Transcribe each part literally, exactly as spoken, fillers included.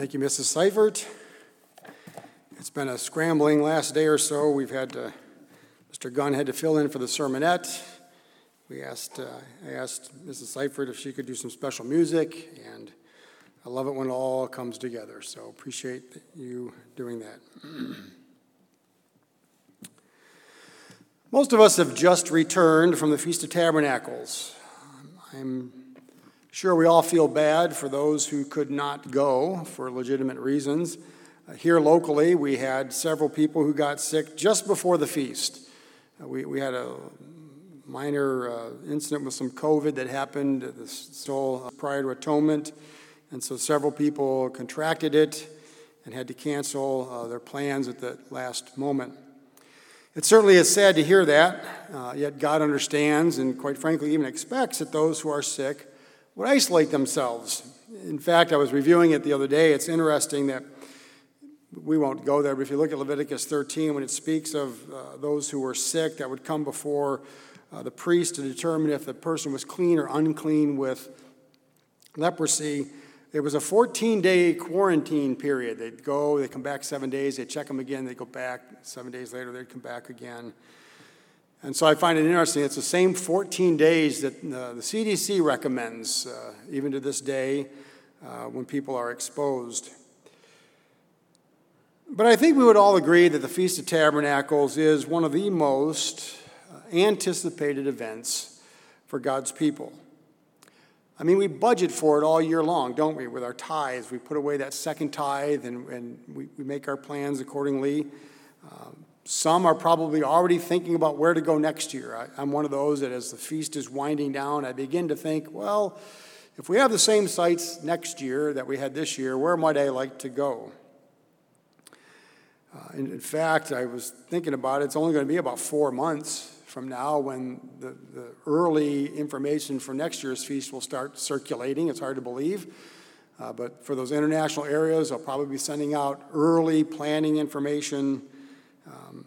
Thank you, Missus Seifert. It's been a scrambling last day or so. We've had to, Mister Gunn had to fill in for the sermonette. We asked, uh, I asked Missus Seifert if she could do some special music, and I love it when it all comes together. So appreciate you doing that. Most of us have just returned from the Feast of Tabernacles. I'm sure we all feel bad for those who could not go for legitimate reasons. Uh, here locally, we had several people who got sick just before the feast. Uh, we, we had a minor uh, incident with some COVID that happened at the Soul prior to Atonement, and so several people contracted it and had to cancel uh, their plans at the last moment. It certainly is sad to hear that, uh, yet God understands and quite frankly even expects that those who are sick would isolate themselves. In fact, I was reviewing it the other day. It's interesting that we won't go there, but if you look at Leviticus thirteen, when it speaks of uh, those who were sick that would come before uh, the priest to determine if the person was clean or unclean with leprosy, there was a fourteen-day quarantine period. They'd go, they'd come back seven days, they'd check them again, they'd go back. Seven days later, they'd come back again. And so I find it interesting. It's the same fourteen days that uh, the C D C recommends, uh, even to this day, uh, when people are exposed. But I think we would all agree that the Feast of Tabernacles is one of the most uh, anticipated events for God's people. I mean, we budget for it all year long, don't we, with our tithes. We put away that second tithe, and, and we, we make our plans accordingly. Um, Some are probably already thinking about where to go next year. I, I'm one of those that as the feast is winding down, I begin to think, well, if we have the same sites next year that we had this year, where might I like to go? Uh, in, in fact, I was thinking about it. It's only going to be about four months from now when the, the early information for next year's feast will start circulating. It's hard to believe. Uh, but for those international areas, I'll probably be sending out early planning information. Um,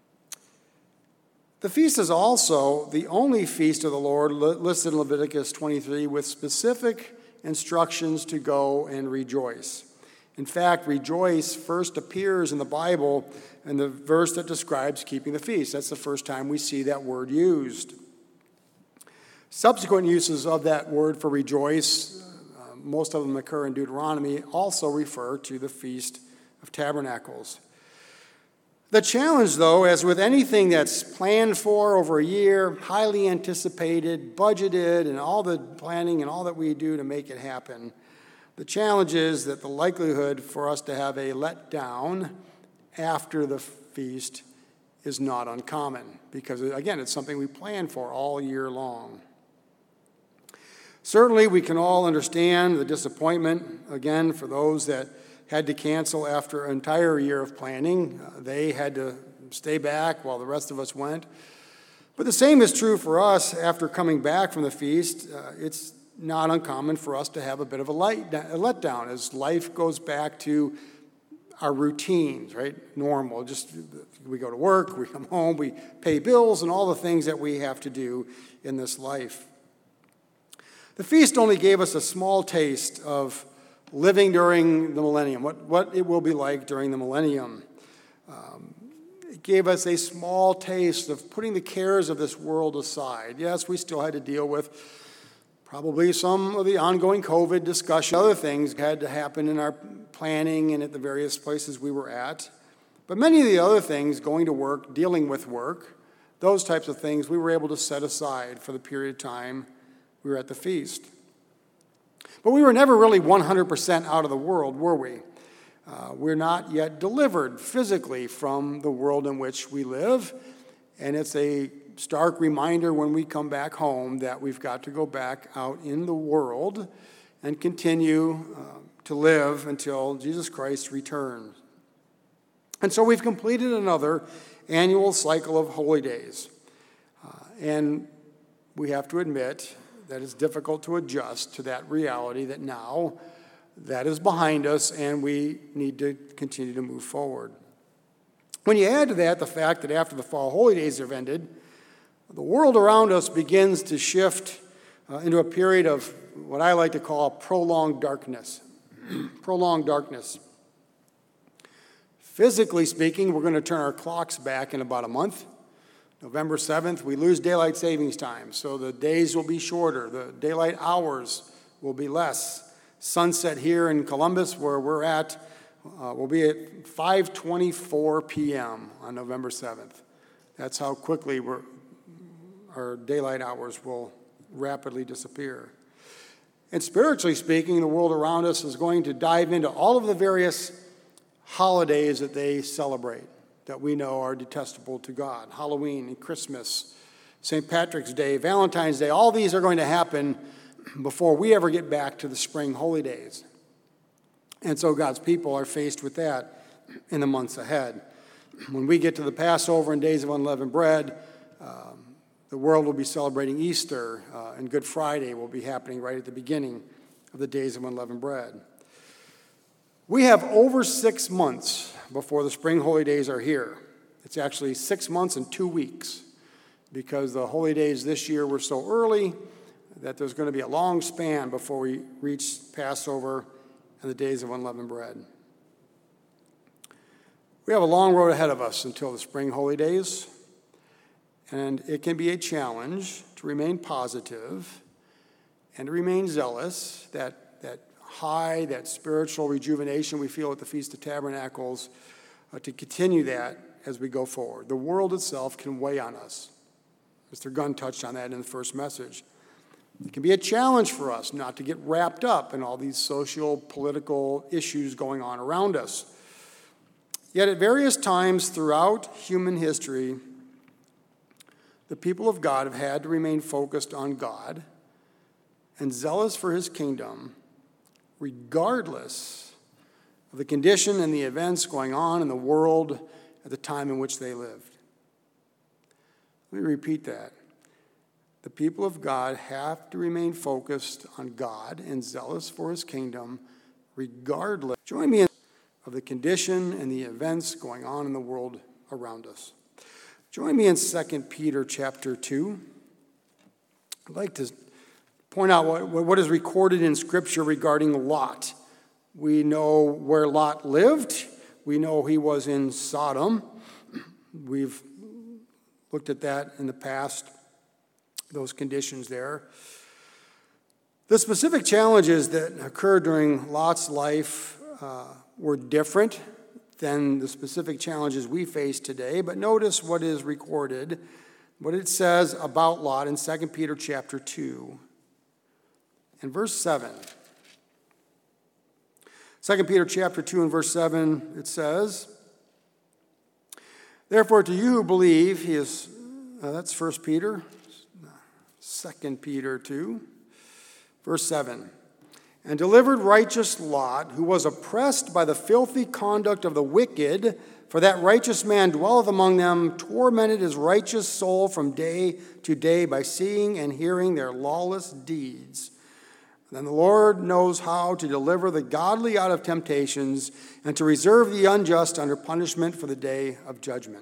the feast is also the only feast of the Lord li- listed in Leviticus twenty-three with specific instructions to go and rejoice. In fact, rejoice first appears in the Bible in the verse that describes keeping the feast. That's the first time we see that word used. Subsequent uses of that word for rejoice, uh, most of them occur in Deuteronomy, also refer to the Feast of Tabernacles. The challenge, though, as with anything that's planned for over a year, highly anticipated, budgeted, and all the planning and all that we do to make it happen, the challenge is that the likelihood for us to have a letdown after the feast is not uncommon because, again, it's something we plan for all year long. Certainly, we can all understand the disappointment, again, for those that had to cancel after an entire year of planning. Uh, they had to stay back while the rest of us went. But the same is true for us after coming back from the feast. Uh, it's not uncommon for us to have a bit of a, light, a letdown as life goes back to our routines, right? Normal. Just we go to work, we come home, we pay bills, and all the things that we have to do in this life. The feast only gave us a small taste of living during the millennium, what, what it will be like during the millennium. Um, it gave us a small taste of putting the cares of this world aside. Yes, we still had to deal with probably some of the ongoing COVID discussion. Other things had to happen in our planning and at the various places we were at. But many of the other things, going to work, dealing with work, those types of things, we were able to set aside for the period of time we were at the feast. But we were never really one hundred percent out of the world, were we? Uh, we're not yet delivered physically from the world in which we live, and it's a stark reminder when we come back home that we've got to go back out in the world and continue uh, to live until Jesus Christ returns. And so we've completed another annual cycle of holy days, uh, and we have to admit that it's difficult to adjust to that reality that now that is behind us and we need to continue to move forward. When you add to that the fact that after the fall holy days have ended, the world around us begins to shift uh, into a period of what I like to call prolonged darkness. prolonged darkness. Physically speaking, we're going to turn our clocks back in about a month. November seventh, we lose daylight savings time, so the days will be shorter. The daylight hours will be less. Sunset here in Columbus, where we're at, uh, will be at five twenty-four p.m. on November seventh. That's how quickly we're, our daylight hours will rapidly disappear. And spiritually speaking, the world around us is going to dive into all of the various holidays that they celebrate that we know are detestable to God. Halloween and Christmas, Saint Patrick's Day, Valentine's Day, all these are going to happen before we ever get back to the spring holy days. And so God's people are faced with that in the months ahead. When we get to the Passover and Days of Unleavened Bread, um, the world will be celebrating Easter, uh, and Good Friday will be happening right at the beginning of the Days of Unleavened Bread. We have over six months before the spring holy days are here. It's actually six months and two weeks because the holy days this year were so early that there's going to be a long span before we reach Passover and the Days of Unleavened Bread. We have a long road ahead of us until the spring holy days, and it can be a challenge to remain positive and to remain zealous, that, that high, that spiritual rejuvenation we feel at the Feast of Tabernacles, uh, to continue that as we go forward. The world itself can weigh on us. Mister Gunn touched on that in the first message. It can be a challenge for us not to get wrapped up in all these social, political issues going on around us. Yet at various times throughout human history, the people of God have had to remain focused on God and zealous for his kingdom, regardless of the condition and the events going on in the world at the time in which they lived. Let me repeat that. The people of God have to remain focused on God and zealous for his kingdom, regardless. Join me in of the condition and the events going on in the world around us. Join me in Second Peter chapter two. I'd like to point out what, what is recorded in Scripture regarding Lot. We know where Lot lived. We know he was in Sodom. We've looked at that in the past, those conditions there. The specific challenges that occurred during Lot's life uh, were different than the specific challenges we face today, but notice what is recorded, what it says about Lot in Second Peter chapter two. In verse seven. Second Peter chapter two and verse seven, it says, "Therefore to you who believe," he is, uh, that's First Peter, Second Peter two, verse seven, "and delivered righteous Lot, who was oppressed by the filthy conduct of the wicked, for that righteous man dwelleth among them, tormented his righteous soul from day to day by seeing and hearing their lawless deeds. Then the Lord knows how to deliver the godly out of temptations and to reserve the unjust under punishment for the day of judgment."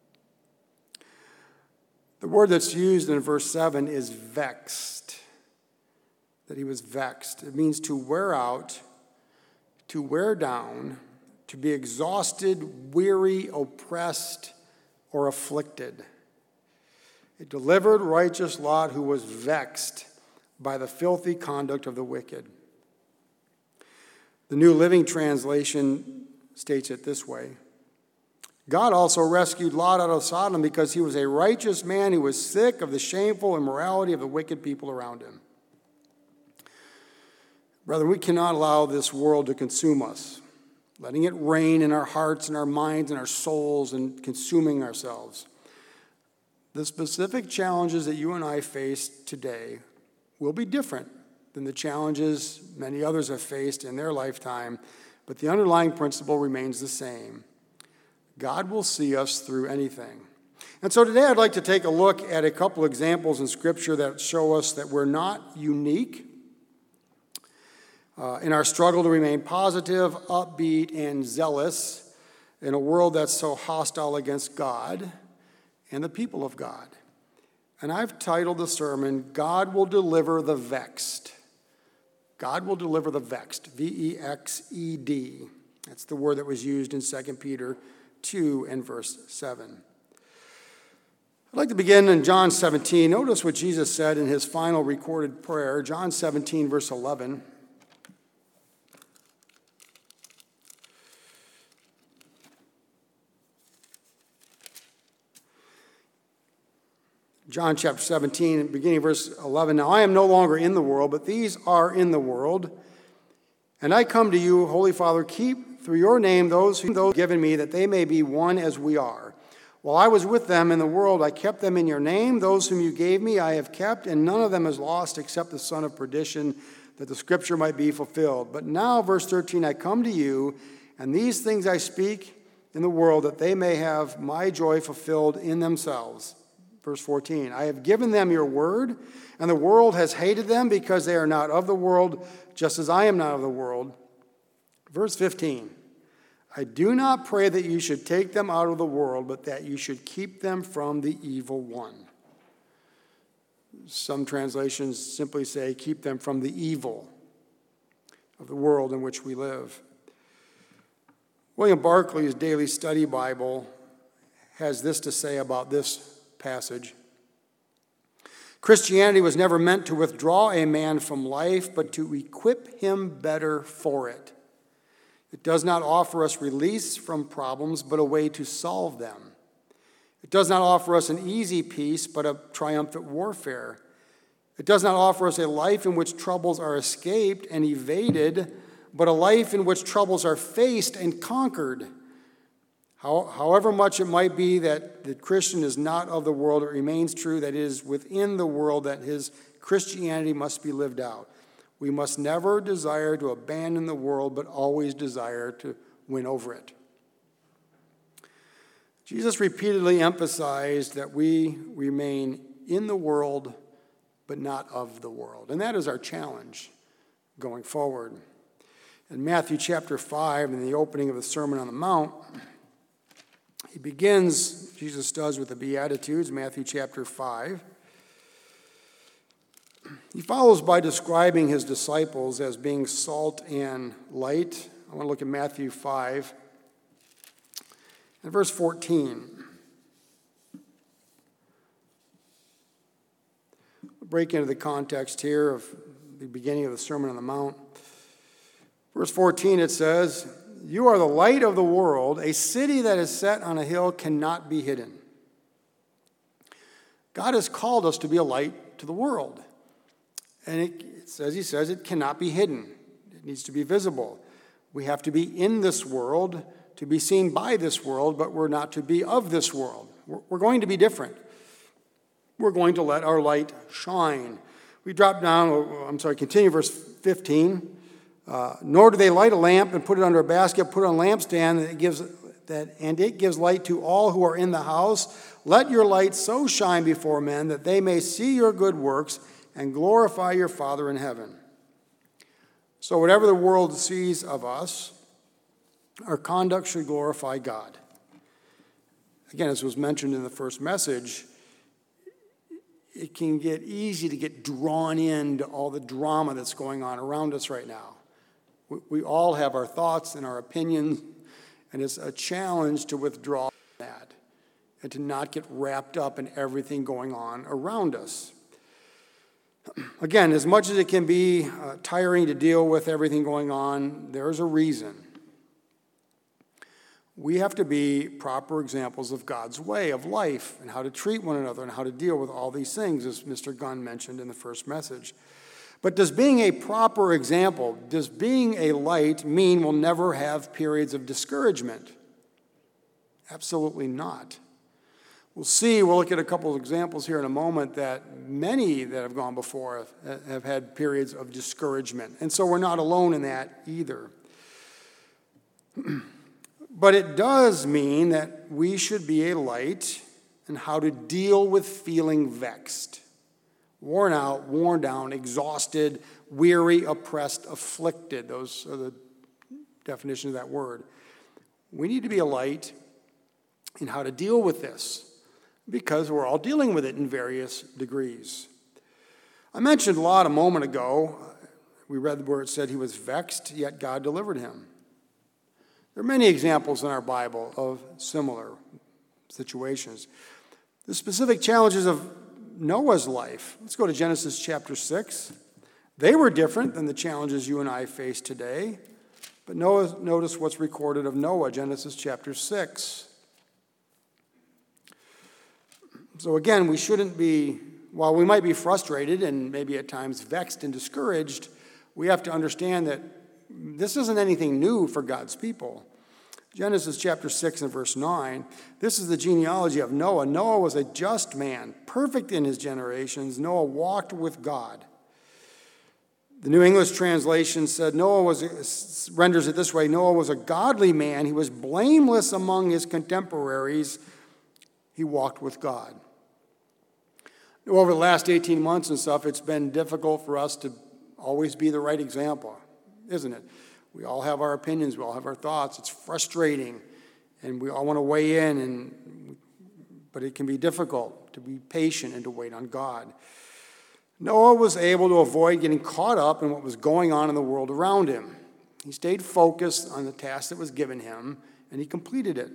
The word that's used in verse seven is vexed, that he was vexed. It means to wear out, to wear down, to be exhausted, weary, oppressed, or afflicted. It delivered righteous Lot, who was vexed by the filthy conduct of the wicked. The New Living Translation states it this way: "God also rescued Lot out of Sodom because he was a righteous man who was sick of the shameful immorality of the wicked people around him." Brethren, we cannot allow this world to consume us, letting it reign in our hearts and our minds and our souls and consuming ourselves. The specific challenges that you and I face today will be different than the challenges many others have faced in their lifetime, but the underlying principle remains the same. God will see us through anything. And so today I'd like to take a look at a couple examples in Scripture that show us that we're not unique uh, in our struggle to remain positive, upbeat, and zealous in a world that's so hostile against God and the people of God. And I've titled the sermon, "God Will Deliver the Vexed." God will deliver the vexed, V E X E D. That's the word that was used in Second Peter two and verse seven. I'd like to begin in John seventeen. Notice what Jesus said in his final recorded prayer, John seventeen, verse eleven. John chapter seventeen, beginning verse eleven. Now I am no longer in the world, but these are in the world. And I come to you, Holy Father, keep through your name those who have given me, that they may be one as we are. While I was with them in the world, I kept them in your name. Those whom you gave me I have kept, and none of them is lost except the son of perdition, that the scripture might be fulfilled. But now, verse thirteen, I come to you, and these things I speak in the world, that they may have my joy fulfilled in themselves. Verse fourteen, I have given them your word, and the world has hated them because they are not of the world, just as I am not of the world. Verse fifteen, I do not pray that you should take them out of the world, but that you should keep them from the evil one. Some translations simply say, keep them from the evil of the world in which we live. William Barclay's Daily Study Bible has this to say about this passage. Christianity was never meant to withdraw a man from life, but to equip him better for it. It does not offer us release from problems, but a way to solve them. It does not offer us an easy peace, but a triumphant warfare. It does not offer us a life in which troubles are escaped and evaded, but a life in which troubles are faced and conquered. How, however much it might be that the Christian is not of the world, it remains true that it is within the world that his Christianity must be lived out. We must never desire to abandon the world, but always desire to win over it. Jesus repeatedly emphasized that we remain in the world, but not of the world. And that is our challenge going forward. In Matthew chapter five, in the opening of the Sermon on the Mount, he begins, Jesus does, with the Beatitudes, Matthew chapter five. He follows by describing his disciples as being salt and light. I want to look at Matthew five and verse fourteen. We'll break into the context here of the beginning of the Sermon on the Mount. Verse fourteen, it says, you are the light of the world. A city that is set on a hill cannot be hidden. God has called us to be a light to the world. And it, it says, he says, it cannot be hidden. It needs to be visible. We have to be in this world to be seen by this world, but we're not to be of this world. We're, we're going to be different. We're going to let our light shine. We drop down, I'm sorry, continue verse fifteen. Uh, Nor do they light a lamp and put it under a basket, put it on a lampstand, and it gives that, and it gives light to all who are in the house. Let your light so shine before men that they may see your good works and glorify your Father in heaven. So whatever the world sees of us, our conduct should glorify God. Again, as was mentioned in the first message, it can get easy to get drawn into all the drama that's going on around us right now. We, we all have our thoughts and our opinions, and it's a challenge to withdraw that and to not get wrapped up in everything going on around us. Again, as much as it can be uh, tiring to deal with everything going on, there's a reason. We have to be proper examples of God's way of life and how to treat one another and how to deal with all these things, as Mister Gunn mentioned in the first message. But does being a proper example, does being a light mean we'll never have periods of discouragement? Absolutely not. We'll see, we'll look at a couple of examples here in a moment, that many that have gone before have, have had periods of discouragement. And so we're not alone in that either. But it does mean that we should be a light in how to deal with feeling vexed, worn out, worn down, exhausted, weary, oppressed, afflicted. Those are the definitions of that word. We need to be a light in how to deal with this, because we're all dealing with it in various degrees. I mentioned a lot a moment ago. we read where it said he was vexed, yet God delivered him. There are many examples in our Bible of similar situations. The specific challenges of Noah's life. Let's go to Genesis chapter six. They were different than the challenges you and I face today. But Noah, notice what's recorded of Noah, Genesis chapter six. So again, we shouldn't be, while we might be frustrated and maybe at times vexed and discouraged, we have to understand that this isn't anything new for God's people. Genesis chapter six and verse nine, this is the genealogy of Noah. Noah was a just man, perfect in his generations. Noah walked with God. The New English translation said Noah was, renders it this way, Noah was a godly man. He was blameless among his contemporaries. He walked with God. Over the last eighteen months and stuff, it's been difficult for us to always be the right example, isn't it? We all have our opinions. We all have our thoughts. It's frustrating, and we all want to weigh in, and but it can be difficult to be patient and to wait on God. Noah was able to avoid getting caught up in what was going on in the world around him. He stayed focused on the task that was given him, and he completed it.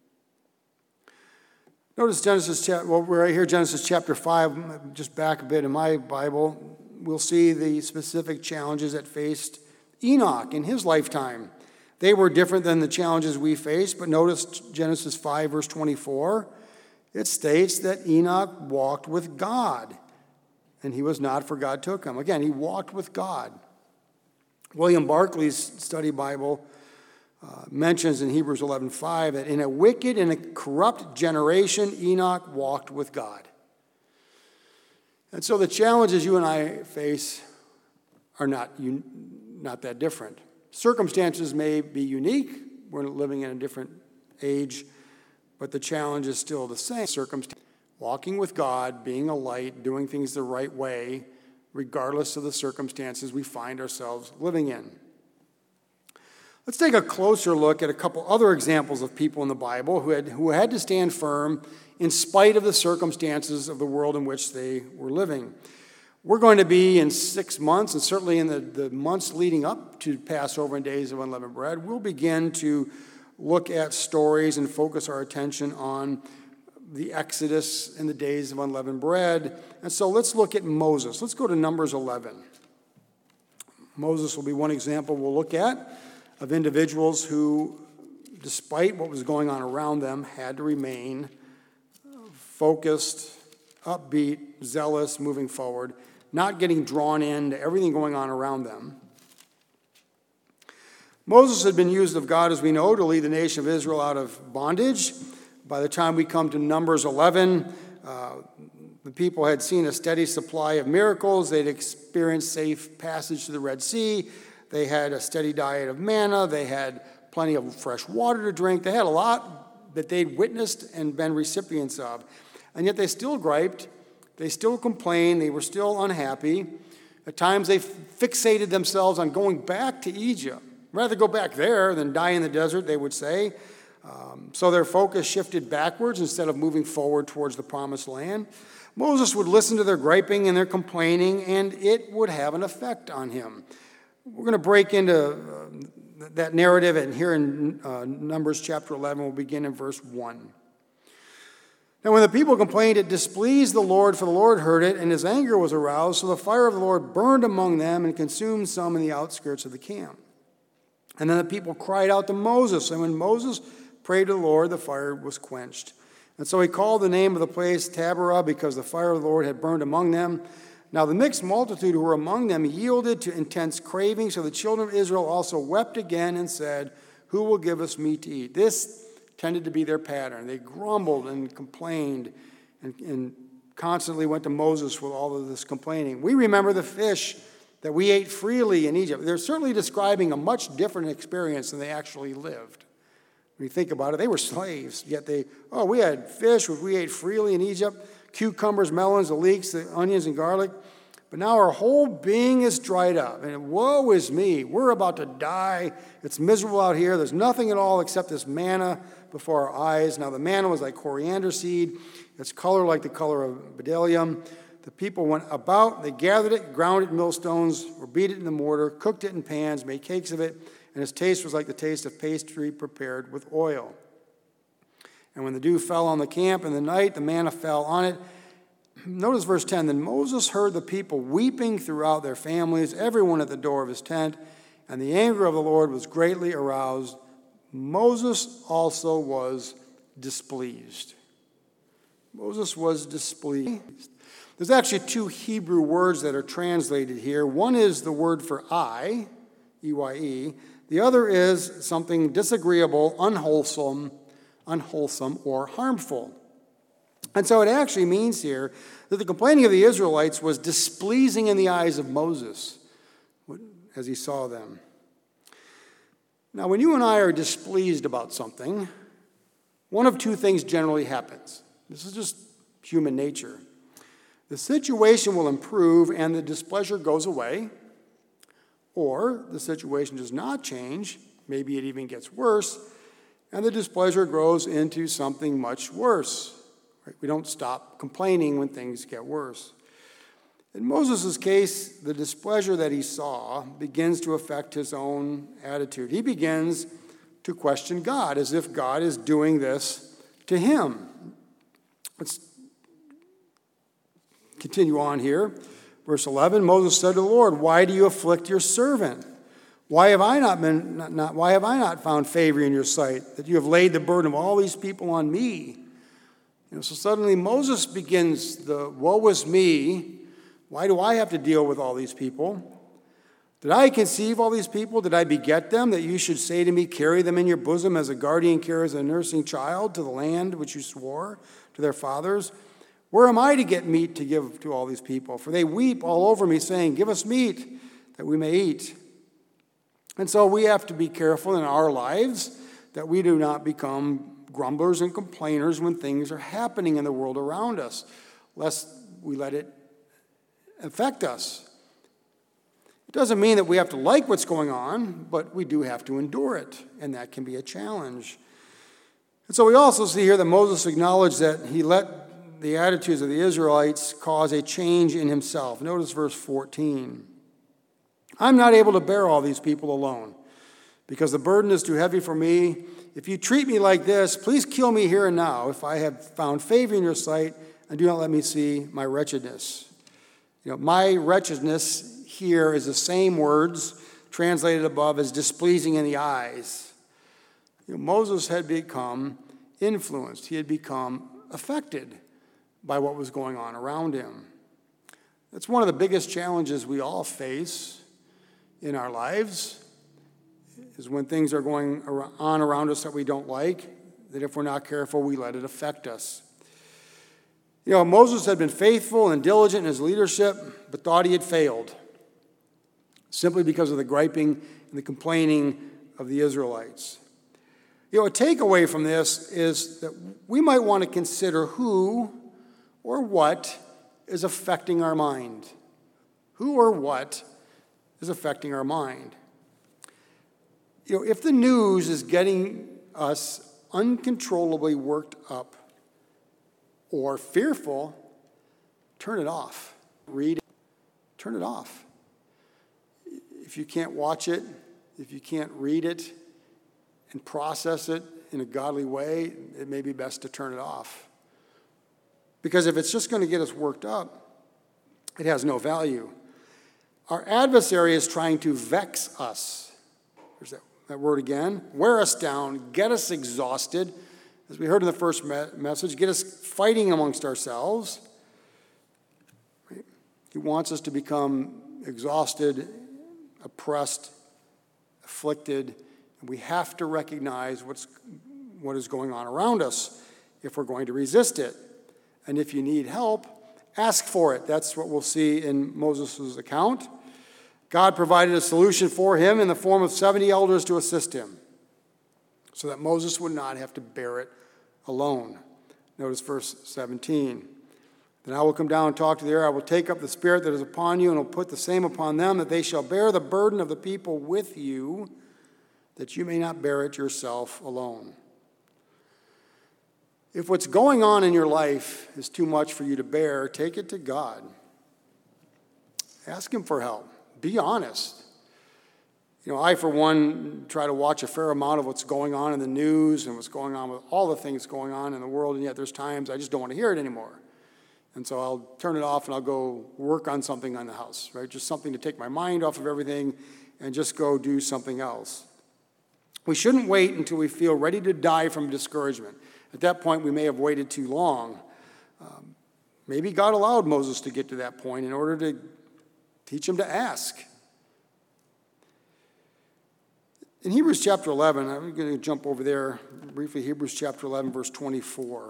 Notice Genesis, well, we're right here, Genesis chapter five, just back a bit in my Bible. We'll see the specific challenges that faced Enoch in his lifetime. They were different than the challenges we face, but notice Genesis five, verse twenty-four. It states that Enoch walked with God, and he was not, for God took him. Again, he walked with God. William Barclay's study Bible uh, mentions in Hebrews eleven five that in a wicked and a corrupt generation, Enoch walked with God. And so the challenges you and I face are not, not that different. Circumstances may be unique. We're living in a different age, but the challenge is still the same. Circumstance, walking with God, being a light, doing things the right way, regardless of the circumstances we find ourselves living in. Let's take a closer look at a couple other examples of people in the Bible who had, who had to stand firm in spite of the circumstances of the world in which they were living. We're going to be in six months, and certainly in the, the months leading up to Passover and Days of Unleavened Bread, we'll begin to look at stories and focus our attention on the Exodus and the Days of Unleavened Bread. And so let's look at Moses. Let's go to Numbers eleven. Moses will be one example we'll look at of individuals who, despite what was going on around them, had to remain focused, upbeat, zealous, moving forward, not getting drawn into everything going on around them. Moses had been used of God, as we know, to lead the nation of Israel out of bondage. By the time we come to Numbers eleven, uh, the people had seen a steady supply of miracles. They'd experienced safe passage to the Red Sea. They had a steady diet of manna. They had plenty of fresh water to drink. They had a lot that they'd witnessed and been recipients of. And yet they still griped. They still complained. They were still unhappy. At times they fixated themselves on going back to Egypt. Rather go back there than die in the desert, they would say. Um, so their focus shifted backwards instead of moving forward towards the promised land. Moses would listen to their griping and their complaining, and it would have an effect on him. We're going to break into uh, that narrative, and here in uh, Numbers chapter eleven, we'll begin in verse one. Now when the people complained, it displeased the Lord, for the Lord heard it, and his anger was aroused. So the fire of the Lord burned among them and consumed some in the outskirts of the camp. And then the people cried out to Moses, and when Moses prayed to the Lord, the fire was quenched. And so he called the name of the place Taberah, because the fire of the Lord had burned among them. Now the mixed multitude who were among them yielded to intense craving, so the children of Israel also wept again and said, "Who will give us meat to eat?" This tended to be their pattern. They grumbled and complained and, and constantly went to Moses with all of this complaining. We remember the fish that we ate freely in Egypt. They're certainly describing a much different experience than they actually lived. When you think about it, they were slaves, yet they, oh, we had fish which we ate freely in Egypt, cucumbers, melons, the leeks, the onions, and garlic. But now our whole being is dried up, and woe is me. We're about to die. It's miserable out here. There's nothing at all except this manna before our eyes. Now the manna was like coriander seed. Its color like the color of bdellium. the people went about, they gathered it, ground it in millstones, or beat it in the mortar, cooked it in pans, made cakes of it, and its taste was like the taste of pastry prepared with oil. And when the dew fell on the camp in the night, the manna fell on it. Notice verse ten, then Moses heard the people weeping throughout their families, everyone at the door of his tent, and the anger of the Lord was greatly aroused. Moses also was displeased. Moses was displeased. There's actually two Hebrew words that are translated here. One is the word for I, E Y E. The other is something disagreeable, unwholesome, unwholesome, or harmful. And so it actually means here that the complaining of the Israelites was displeasing in the eyes of Moses as he saw them. Now, when you and I are displeased about something, one of two things generally happens. This is just human nature. The situation will improve and the displeasure goes away, or the situation does not change, maybe it even gets worse, and the displeasure grows into something much worse. Right? We don't stop complaining when things get worse. In Moses' case, the displeasure that he saw begins to affect his own attitude. He begins to question God as if God is doing this to him. Let's continue on here. Verse eleven, Moses said to the Lord, why do you afflict your servant? Why have I not been not, not why have I not found favor in your sight, that you have laid the burden of all these people on me? You know, so suddenly Moses begins the woe is me. Why do I have to deal with all these people? Did I conceive all these people? Did I beget them, that you should say to me, carry them in your bosom as a guardian carries a nursing child to the land which you swore to their fathers? Where am I to get meat to give to all these people? For they weep all over me, saying, give us meat that we may eat. And so we have to be careful in our lives that we do not become grumblers and complainers when things are happening in the world around us, lest we let it affect us. It doesn't mean that we have to like what's going on, but we do have to endure it, and that can be a challenge. And so we also see here that Moses acknowledged that he let the attitudes of the Israelites cause a change in himself. Notice verse fourteen. I'm not able to bear all these people alone, because the burden is too heavy for me. If you treat me like this, please kill me here and now, if I have found favor in your sight, and do not let me see my wretchedness. You know, my wretchedness here is the same words translated above as displeasing in the eyes. You know, Moses had become influenced. He had become affected by what was going on around him. That's one of the biggest challenges we all face in our lives, is when things are going on around us that we don't like, that if we're not careful, we let it affect us. You know, Moses had been faithful and diligent in his leadership, but thought he had failed, simply because of the griping and the complaining of the Israelites. You know, a takeaway from this is that we might want to consider who or what is affecting our mind. Who or what is affecting our mind. You know, if the news is getting us uncontrollably worked up or fearful, turn it off. Read it. Turn it off. If you can't watch it, if you can't read it and process it in a godly way, it may be best to turn it off. Because if it's just going to get us worked up, it has no value. Our adversary is trying to vex us. There's that, that word again. Wear us down, get us exhausted. As we heard in the first me- message, get us fighting amongst ourselves. Right? He wants us to become exhausted, oppressed, afflicted. And we have to recognize what's, what is going on around us if we're going to resist it. And if you need help, ask for it. That's what we'll see in Moses' account. God provided a solution for him in the form of seventy elders to assist him, so that Moses would not have to bear it alone. Notice verse seventeen. Then I will come down and talk to the air. I will take up the spirit that is upon you and will put the same upon them, that they shall bear the burden of the people with you, that you may not bear it yourself alone. If what's going on in your life is too much for you to bear, take it to God. Ask him for help. Be honest. You know, I, for one, try to watch a fair amount of what's going on in the news and what's going on with all the things going on in the world, and yet there's times I just don't want to hear it anymore. And so I'll turn it off and I'll go work on something on the house, right? Just something to take my mind off of everything and just go do something else. We shouldn't wait until we feel ready to die from discouragement. At that point, we may have waited too long. Um, maybe God allowed Moses to get to that point in order to teach him to ask. In Hebrews chapter eleven, I'm going to jump over there briefly, Hebrews chapter eleven, verse twenty-four.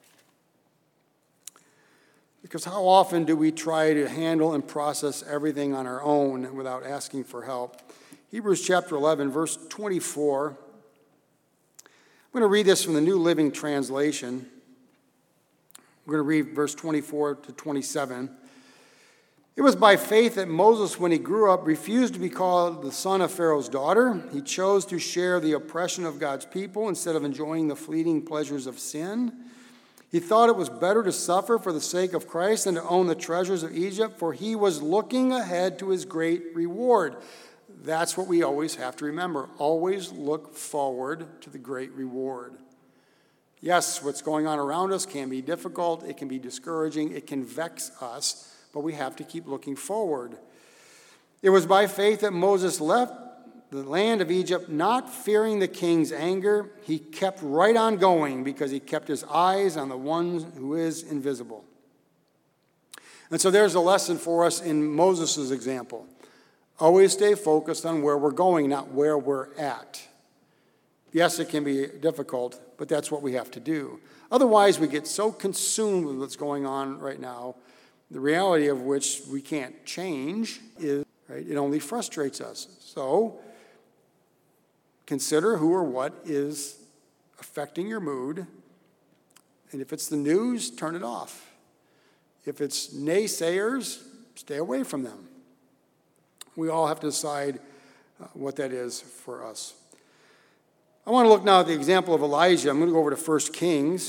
Because how often do we try to handle and process everything on our own without asking for help? Hebrews chapter eleven, verse twenty-four. I'm going to read this from the New Living Translation. I'm going to read verse twenty-four to twenty-seven. It was by faith that Moses, when he grew up, refused to be called the son of Pharaoh's daughter. He chose to share the oppression of God's people instead of enjoying the fleeting pleasures of sin. He thought it was better to suffer for the sake of Christ than to own the treasures of Egypt, for he was looking ahead to his great reward. That's what we always have to remember. Always look forward to the great reward. Yes, what's going on around us can be difficult. It can be discouraging. It can vex us. But we have to keep looking forward. It was by faith that Moses left the land of Egypt, not fearing the king's anger. He kept right on going because he kept his eyes on the one who is invisible. And so there's a lesson for us in Moses' example. Always stay focused on where we're going, not where we're at. Yes, it can be difficult, but that's what we have to do. Otherwise, we get so consumed with what's going on right now, the reality of which we can't change is, right, it only frustrates us. So consider who or what is affecting your mood. And if it's the news, turn it off. If it's naysayers, stay away from them. We all have to decide uh, what that is for us. I want to look now at the example of Elijah. I'm going to go over to First Kings.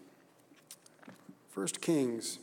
First Kings.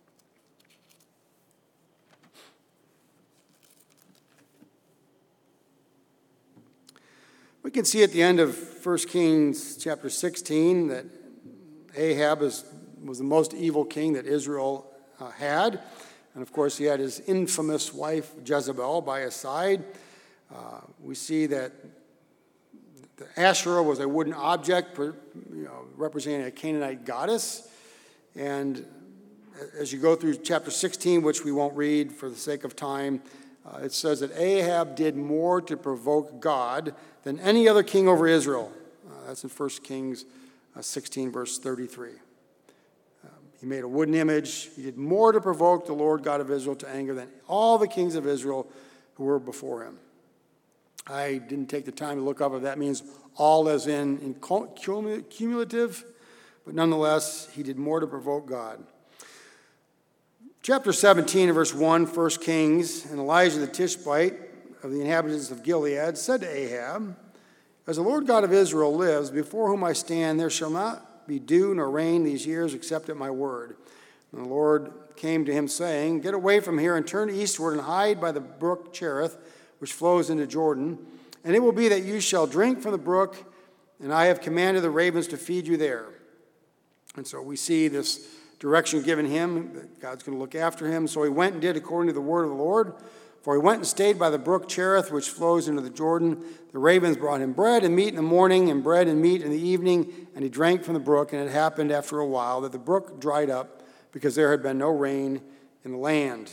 We can see at the end of First Kings chapter sixteen that Ahab is, was the most evil king that Israel uh, had. And of course, he had his infamous wife Jezebel by his side. Uh, we see that the Asherah was a wooden object, you know, representing a Canaanite goddess. And as you go through chapter sixteen, which we won't read for the sake of time, uh, it says that Ahab did more to provoke God than any other king over Israel. Uh, that's in First Kings uh, sixteen, verse thirty-three. Um, he made a wooden image. He did more to provoke the Lord God of Israel to anger than all the kings of Israel who were before him. I didn't take the time to look up if that means all as in, in cumulative, but nonetheless, he did more to provoke God. Chapter seventeen, verse one, First Kings, and Elijah the Tishbite of the inhabitants of Gilead said to Ahab, "As the Lord God of Israel lives, before whom I stand, there shall not be dew nor rain these years except at my word." And the Lord came to him, saying, "Get away from here and turn eastward and hide by the brook Cherith, which flows into Jordan. And it will be that you shall drink from the brook, and I have commanded the ravens to feed you there." And so we see this direction given him, that God's going to look after him. So he went and did according to the word of the Lord. For he went and stayed by the brook Cherith, which flows into the Jordan. The ravens brought him bread and meat in the morning, and bread and meat in the evening, and he drank from the brook. And it happened after a while that the brook dried up, because there had been no rain in the land.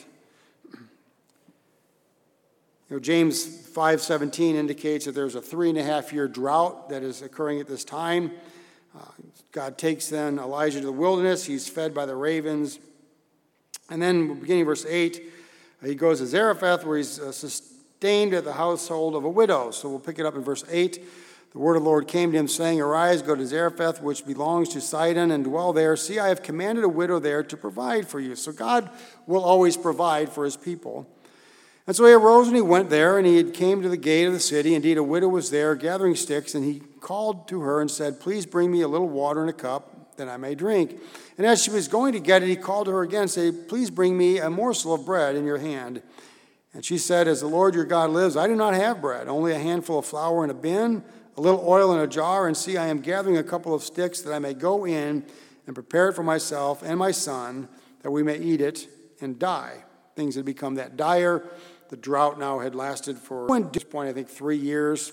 You know, James five seventeen indicates that there's a three and a half year drought that is occurring at this time. Uh, God takes then Elijah to the wilderness. He's fed by the ravens. And then beginning of verse eight, he goes to Zarephath, where he's uh, sustained at the household of a widow. So we'll pick it up in verse eight. The word of the Lord came to him, saying, "Arise, go to Zarephath, which belongs to Sidon, and dwell there. See, I have commanded a widow there to provide for you." So God will always provide for his people. And so he arose and he went there, and he came to the gate of the city. Indeed, a widow was there gathering sticks, and he called to her and said, "Please bring me a little water in a cup." that I may drink. And as she was going to get it, he called to her again, saying, please bring me a morsel of bread in your hand. And she said, as the Lord your God lives, I do not have bread, only a handful of flour in a bin, a little oil in a jar, and see, I am gathering a couple of sticks that I may go in and prepare it for myself and my son, that we may eat it and die. Things had become that dire. The drought now had lasted for, at this point, I think, three years.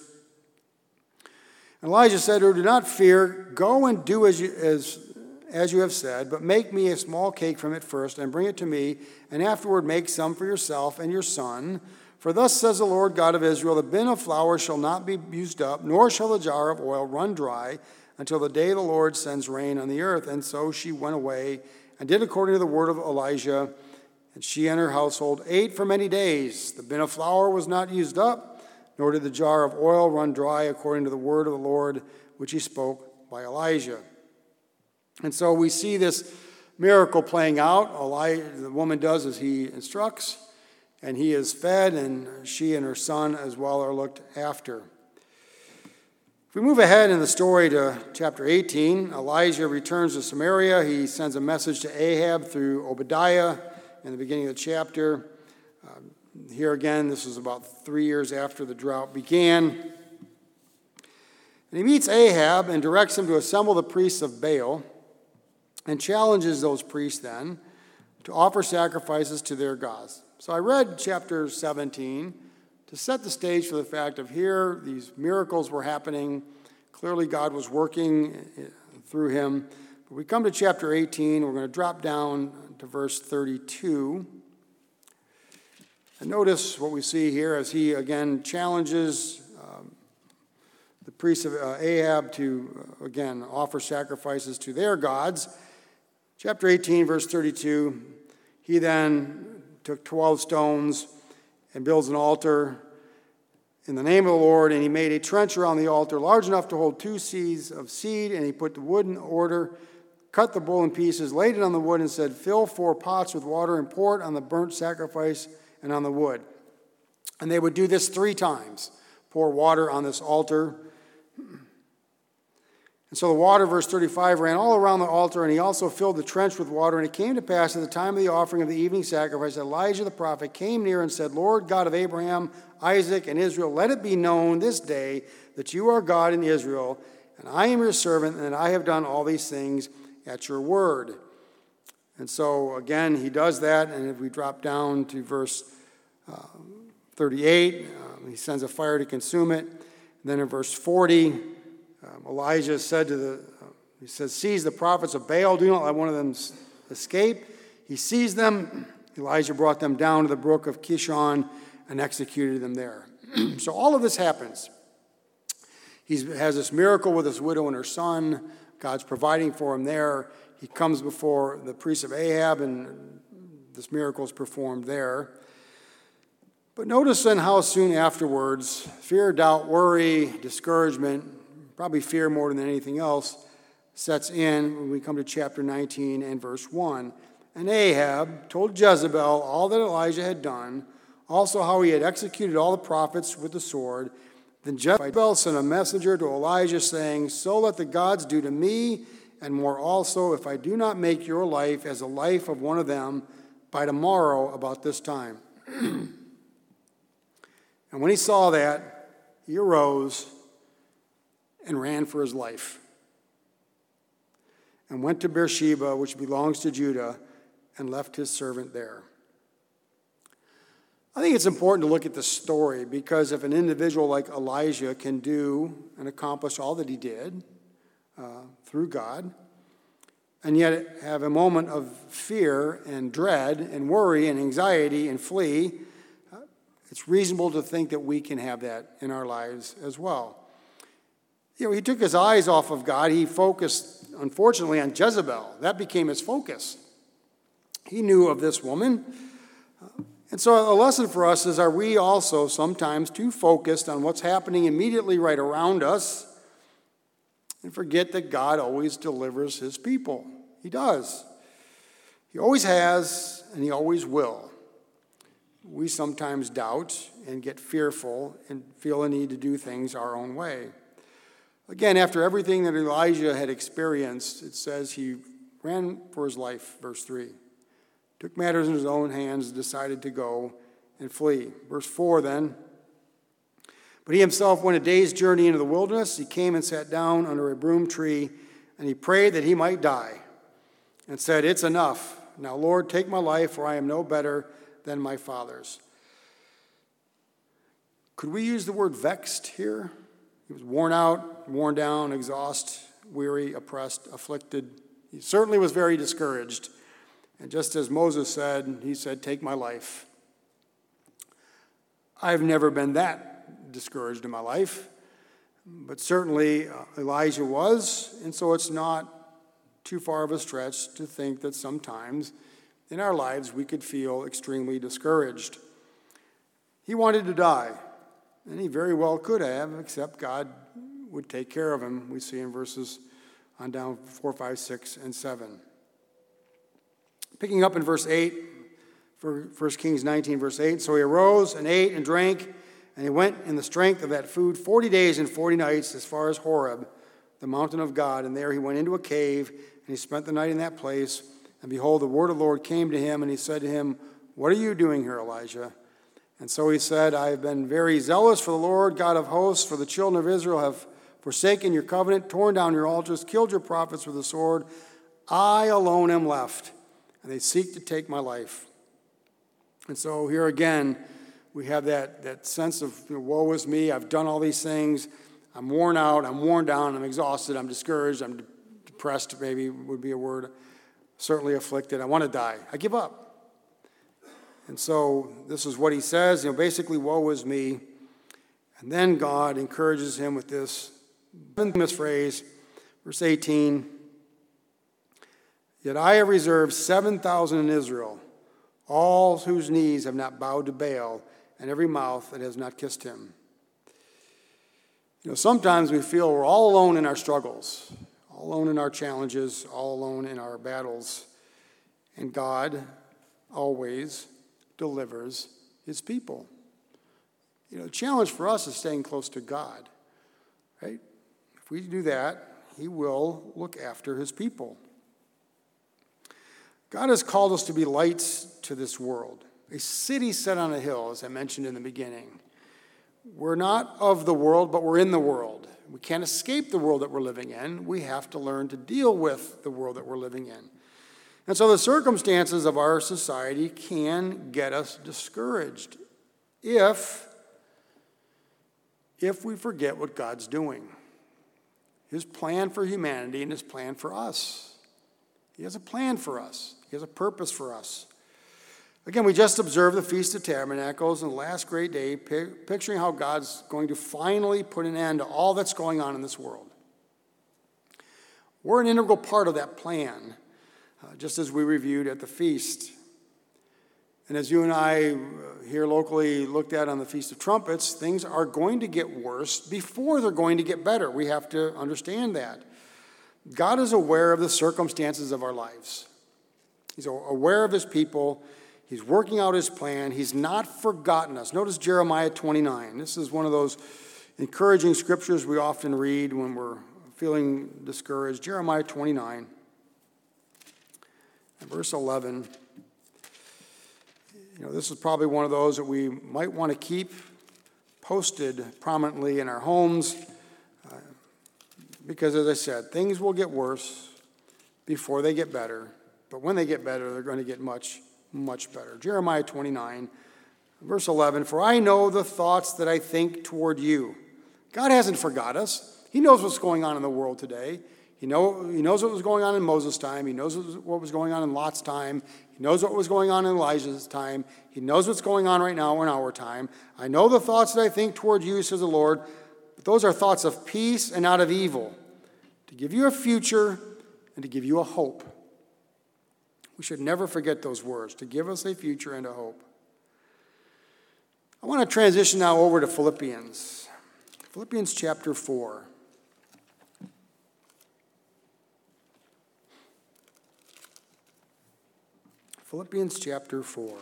And Elijah said to her, do not fear. Go and do as you, as, as you have said, but make me a small cake from it first and bring it to me, and afterward make some for yourself and your son. For thus says the Lord God of Israel, the bin of flour shall not be used up, nor shall the jar of oil run dry, until the day the Lord sends rain on the earth. And so she went away and did according to the word of Elijah. And she and her household ate for many days. The bin of flour was not used up, nor did the jar of oil run dry, according to the word of the Lord, which he spoke by Elijah. And so we see this miracle playing out. Elijah, the woman does as he instructs, and he is fed, and she and her son as well are looked after. If we move ahead in the story to chapter eighteen, Elijah returns to Samaria. He sends a message to Ahab through Obadiah in the beginning of the chapter. Um, here again, this is about three years after the drought began. And he meets Ahab and directs him to assemble the priests of Baal and challenges those priests then to offer sacrifices to their gods. So I read chapter seventeen to set the stage for the fact of here, these miracles were happening. Clearly God was working through him. But we come to chapter eighteen. We're going to drop down to verse thirty-two. And notice what we see here as he again challenges um, the priests of uh, Ahab to, uh, again, offer sacrifices to their gods. Chapter eighteen, verse thirty-two, he then took twelve stones and builds an altar in the name of the Lord, and he made a trench around the altar large enough to hold two seahs of seed, and he put the wood in order, cut the bull in pieces, laid it on the wood, and said, fill four pots with water and pour it on the burnt sacrifice and on the wood. And they would do this three times, pour water on this altar. And so the water, verse thirty-five, ran all around the altar, and he also filled the trench with water. And it came to pass at the time of the offering of the evening sacrifice, Elijah the prophet came near and said, Lord God of Abraham, Isaac, and Israel, let it be known this day that you are God in Israel, and I am your servant, and that I have done all these things at your word. And so, again, he does that, and if we drop down to verse uh, thirty-eight, um, he sends a fire to consume it. And then in verse forty, um, Elijah said to the, uh, he says, seize the prophets of Baal, do not let one of them escape. He seized them. Elijah brought them down to the brook of Kishon and executed them there. So all of this happens. He has this miracle with his widow and her son. God's providing for him there. He comes before the priests of Ahab, and this miracle is performed there. But notice then how soon afterwards, fear, doubt, worry, discouragement, probably fear more than anything else, sets in when we come to chapter nineteen and verse one. And Ahab told Jezebel all that Elijah had done, also how he had executed all the prophets with the sword. Then Jezebel sent a messenger to Elijah, saying, so let the gods do to me, and more also, if I do not make your life as the life of one of them by tomorrow about this time. And when he saw that, he arose and ran for his life, and went to Beersheba, which belongs to Judah, and left his servant there. I think it's important to look at this story, because if an individual like Elijah can do and accomplish all that he did uh, through God, and yet have a moment of fear and dread and worry and anxiety and flee, uh, it's reasonable to think that we can have that in our lives as well. You know, he took his eyes off of God. He focused, unfortunately, on Jezebel. That became his focus. He knew of this woman. Uh, And so a lesson for us is, are we also sometimes too focused on what's happening immediately right around us and forget that God always delivers his people? He does. He always has, and he always will. We sometimes doubt and get fearful and feel a need to do things our own way. Again, after everything that Elijah had experienced, it says he ran for his life, verse three. Took matters in his own hands, decided to go and flee. Verse four then. But he himself went a day's journey into the wilderness. He came and sat down under a broom tree, and he prayed that he might die, and said, "It's enough. Now, Lord, take my life, for I am no better than my fathers." Could we use the word vexed here? He was worn out, worn down, exhausted, weary, oppressed, afflicted. He certainly was very discouraged. And just as Moses said, he said, "Take my life." I've never been that discouraged in my life, but certainly uh, Elijah was, and so it's not too far of a stretch to think that sometimes in our lives we could feel extremely discouraged. He wanted to die, and he very well could have, except God would take care of him. We see in verses on down four, five, six, and seven. Picking up in verse eight, for First Kings nineteen, verse eight, so he arose and ate and drank, and he went in the strength of that food forty days and forty nights as far as Horeb, the mountain of God. And there he went into a cave, and he spent the night in that place. And behold, the word of the Lord came to him, and he said to him, "What are you doing here, Elijah?" And so he said, "I have been very zealous for the Lord God of hosts, for the children of Israel have forsaken your covenant, torn down your altars, killed your prophets with the sword. I alone am left, and they seek to take my life." And so here again, we have that, that sense of, you know, woe is me, I've done all these things, I'm worn out, I'm worn down, I'm exhausted, I'm discouraged, I'm de- depressed, maybe would be a word, certainly afflicted, I want to die, I give up. And so this is what he says, you know, basically, woe is me. And then God encourages him with this famous phrase, verse eighteen, "Yet I have reserved seven thousand in Israel, all whose knees have not bowed to Baal, and every mouth that has not kissed him." You know, sometimes we feel we're all alone in our struggles, all alone in our challenges, all alone in our battles. And God always delivers his people. You know, the challenge for us is staying close to God, right? If we do that, he will look after his people. God has called us to be lights to this world, a city set on a hill, as I mentioned in the beginning. We're not of the world, but we're in the world. We can't escape the world that we're living in. We have to learn to deal with the world that we're living in. And so the circumstances of our society can get us discouraged if, if we forget what God's doing. His plan for humanity and his plan for us. He has a plan for us. He has a purpose for us. Again, we just observed the Feast of Tabernacles and the last great day, picturing how God's going to finally put an end to all that's going on in this world. We're an integral part of that plan, uh, just as we reviewed at the feast. And as you and I uh, here locally looked at on the Feast of Trumpets, things are going to get worse before they're going to get better. We have to understand that. God is aware of the circumstances of our lives. He's aware of his people. He's working out his plan. He's not forgotten us. Notice Jeremiah twenty-nine. This is one of those encouraging scriptures we often read when we're feeling discouraged. Jeremiah twenty-nine, and verse eleven. You know, this is probably one of those that we might want to keep posted prominently in our homes, uh, because, as I said, things will get worse before they get better. But when they get better, they're going to get much, much better. Jeremiah twenty-nine, verse eleven, "For I know the thoughts that I think toward you." God hasn't forgot us. He knows what's going on in the world today. He, know, he knows what was going on in Moses' time. He knows what was going on in Lot's time. He knows what was going on in Elijah's time. He knows what's going on right now in our time. "I know the thoughts that I think toward you," says the Lord, "but those are thoughts of peace and not of evil, to give you a future and to give you a hope." We should never forget those words, to give us a future and a hope. I want to transition now over to Philippians. Philippians chapter four. Philippians chapter four.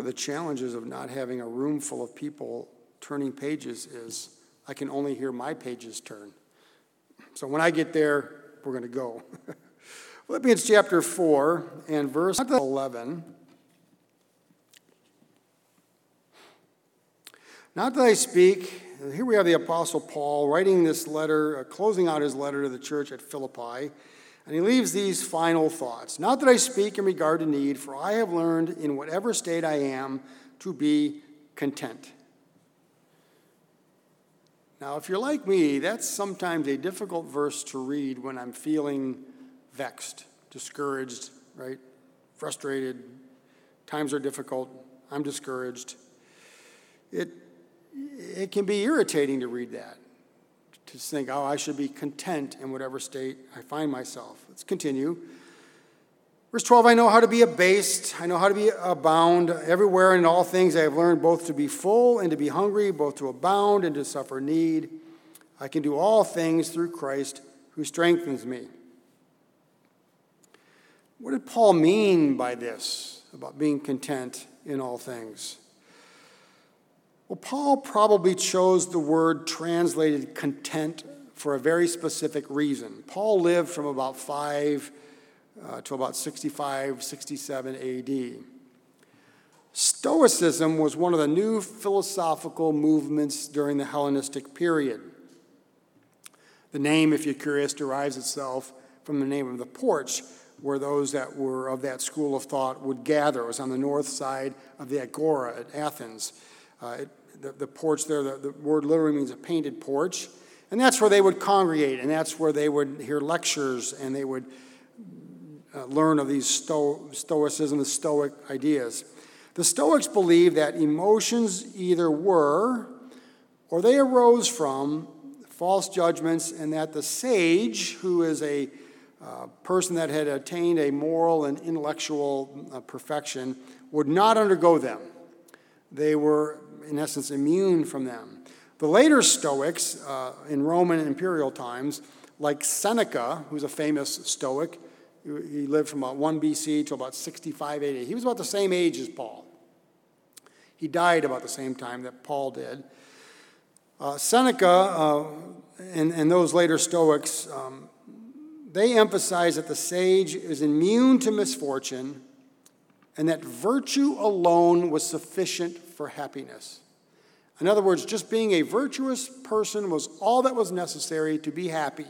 of the challenges of not having a room full of people turning pages is I can only hear my pages turn. So when I get there, we're going to go. Philippians chapter four and verse eleven. Not that I speak, here we have the Apostle Paul writing this letter, uh, closing out his letter to the church at Philippi, and he leaves these final thoughts. Not that I speak in regard to need, for I have learned in whatever state I am to be content. Now, if you're like me, that's sometimes a difficult verse to read when I'm feeling vexed, discouraged, right? Frustrated. Times are difficult. I'm discouraged. It, it can be irritating to read that, to think, oh, I should be content in whatever state I find myself. Let's continue. Verse twelve, I know how to be abased. I know how to be abound. Everywhere and in all things I have learned both to be full and to be hungry, both to abound and to suffer need. I can do all things through Christ who strengthens me. What did Paul mean by this, about being content in all things? Well, Paul probably chose the word translated content for a very specific reason. Paul lived from about five uh, to about sixty-five, sixty-seven A D. Stoicism was one of the new philosophical movements during the Hellenistic period. The name, if you're curious, derives itself from the name of the porch, where those that were of that school of thought would gather. It was on the north side of the Agora at Athens. Uh, it, the, the porch there, the, the word literally means a painted porch. And that's where they would congregate, and that's where they would hear lectures, and they would uh, learn of these sto- Stoicism, the Stoic ideas. The Stoics believed that emotions either were or they arose from false judgments, and that the sage, who is a uh, person that had attained a moral and intellectual uh, perfection, would not undergo them. They were, in essence, immune from them. The later Stoics uh, in Roman imperial times, like Seneca, who's a famous Stoic, he lived from about one B C to about sixty-five A D. He was about the same age as Paul. He died about the same time that Paul did. Uh, Seneca uh, and, and those later Stoics, um, they emphasize that the sage is immune to misfortune and that virtue alone was sufficient for happiness. In other words, just being a virtuous person was all that was necessary to be happy.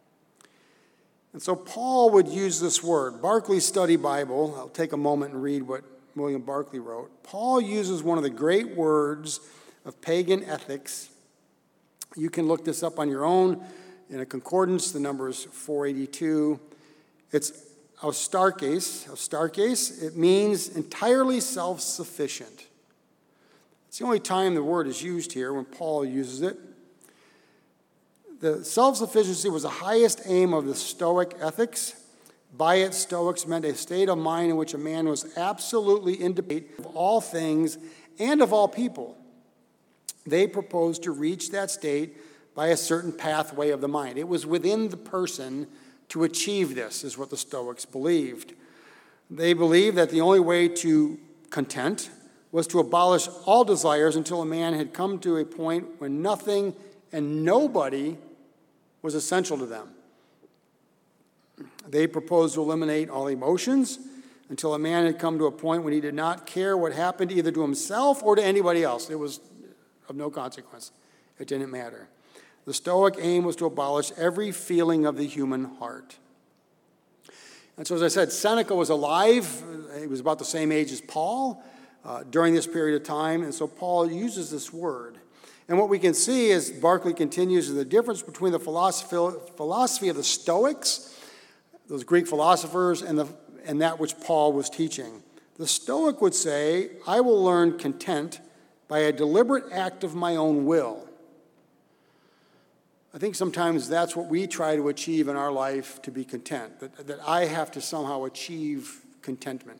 And so Paul would use this word. Barclay's Study Bible, I'll take a moment and read what William Barclay wrote. Paul uses one of the great words of pagan ethics. You can look this up on your own. In a concordance, the number is four eighty-two. It's austarkes. Austarkes, it means entirely self-sufficient. It's the only time the word is used here, when Paul uses it. The self-sufficiency was the highest aim of the Stoic ethics. By it, Stoics meant a state of mind in which a man was absolutely independent of all things and of all people. They proposed to reach that state by a certain pathway of the mind. It was within the person to achieve this, is what the Stoics believed. They believed that the only way to content was to abolish all desires until a man had come to a point when nothing and nobody was essential to them. They proposed to eliminate all emotions until a man had come to a point when he did not care what happened either to himself or to anybody else. It was of no consequence. It didn't matter. The Stoic aim was to abolish every feeling of the human heart. And so, as I said, Seneca was alive. He was about the same age as Paul uh, during this period of time. And so Paul uses this word. And what we can see, as Barclay continues, is the difference between the philosophy, philosophy of the Stoics, those Greek philosophers, and, the, and that which Paul was teaching. The Stoic would say, I will learn content by a deliberate act of my own will. I think sometimes that's what we try to achieve in our life, to be content, that, that I have to somehow achieve contentment.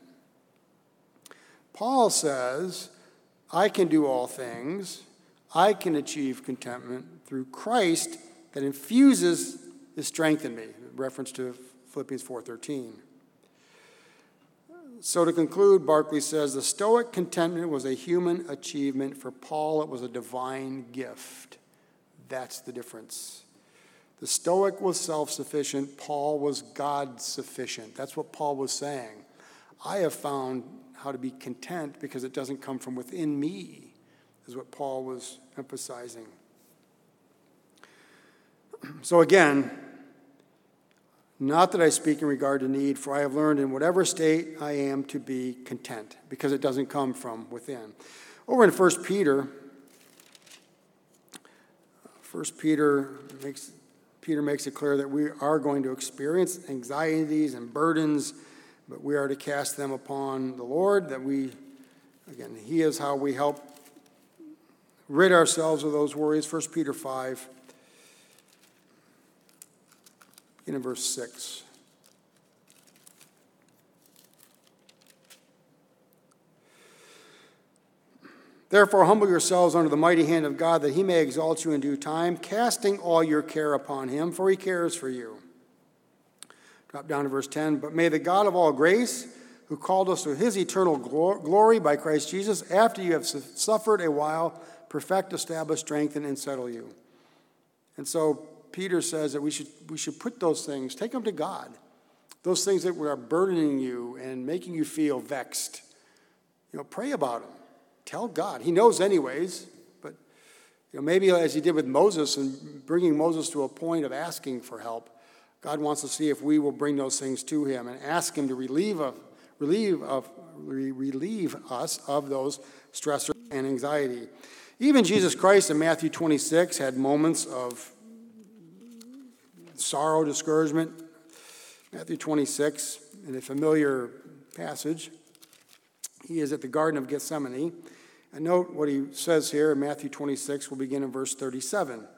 Paul says, I can do all things, I can achieve contentment through Christ that infuses his strength in me, reference to Philippians four thirteen. So to conclude, Barclay says, the Stoic contentment was a human achievement. For Paul, it was a divine gift. That's the difference. The Stoic was self-sufficient. Paul was God-sufficient. That's what Paul was saying. I have found how to be content because it doesn't come from within me, is what Paul was emphasizing. So again, not that I speak in regard to need, for I have learned in whatever state I am to be content, because it doesn't come from within. Over in First Peter, First Peter makes, Peter makes it clear that we are going to experience anxieties and burdens, but we are to cast them upon the Lord, that we, again, He is how we help rid ourselves of those worries. First Peter five. In verse six. Therefore, humble yourselves under the mighty hand of God, that He may exalt you in due time, casting all your care upon Him, for He cares for you. Drop down to verse ten. But may the God of all grace, who called us to His eternal glory by Christ Jesus, after you have suffered a while, perfect, establish, strengthen, and settle you. And so Peter says that we should we should put those things, take them to God. Those things that are burdening you and making you feel vexed. You know, pray about them. Tell God. He knows anyways, but you know, maybe as He did with Moses and bringing Moses to a point of asking for help, God wants to see if we will bring those things to Him and ask Him to relieve of, relieve of, relieve us of those stressors and anxiety. Even Jesus Christ in Matthew twenty-six had moments of sorrow, discouragement. Matthew twenty-six, in a familiar passage, He is at the Garden of Gethsemane. And note what He says here in Matthew twenty-six. We'll begin in verse thirty-seven.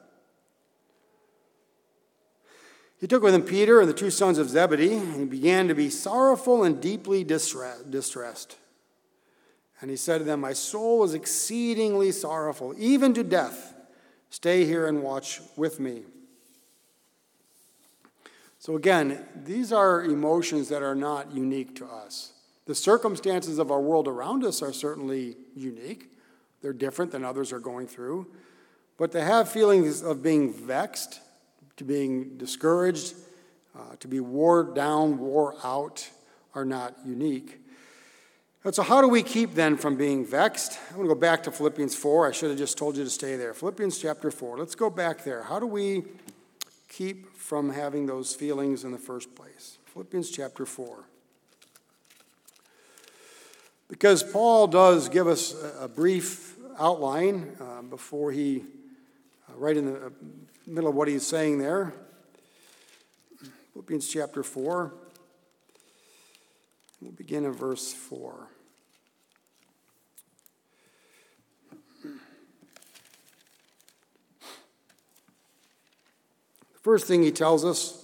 He took with Him Peter and the two sons of Zebedee, and He began to be sorrowful and deeply distressed. And He said to them, my soul is exceedingly sorrowful, even to death. Stay here and watch with me. So again, these are emotions that are not unique to us. The circumstances of our world around us are certainly unique. They're different than others are going through. But to have feelings of being vexed, to being discouraged, uh, to be wore down, wore out, are not unique. And so how do we keep then from being vexed? I'm going to go back to Philippians four. I should have just told you to stay there. Philippians chapter four. Let's go back there. How do we keep from having those feelings in the first place? Philippians chapter four. Because Paul does give us a brief outline uh, before he, uh, right in the middle of what he's saying there. Philippians chapter four. We'll begin in verse four. The first thing he tells us,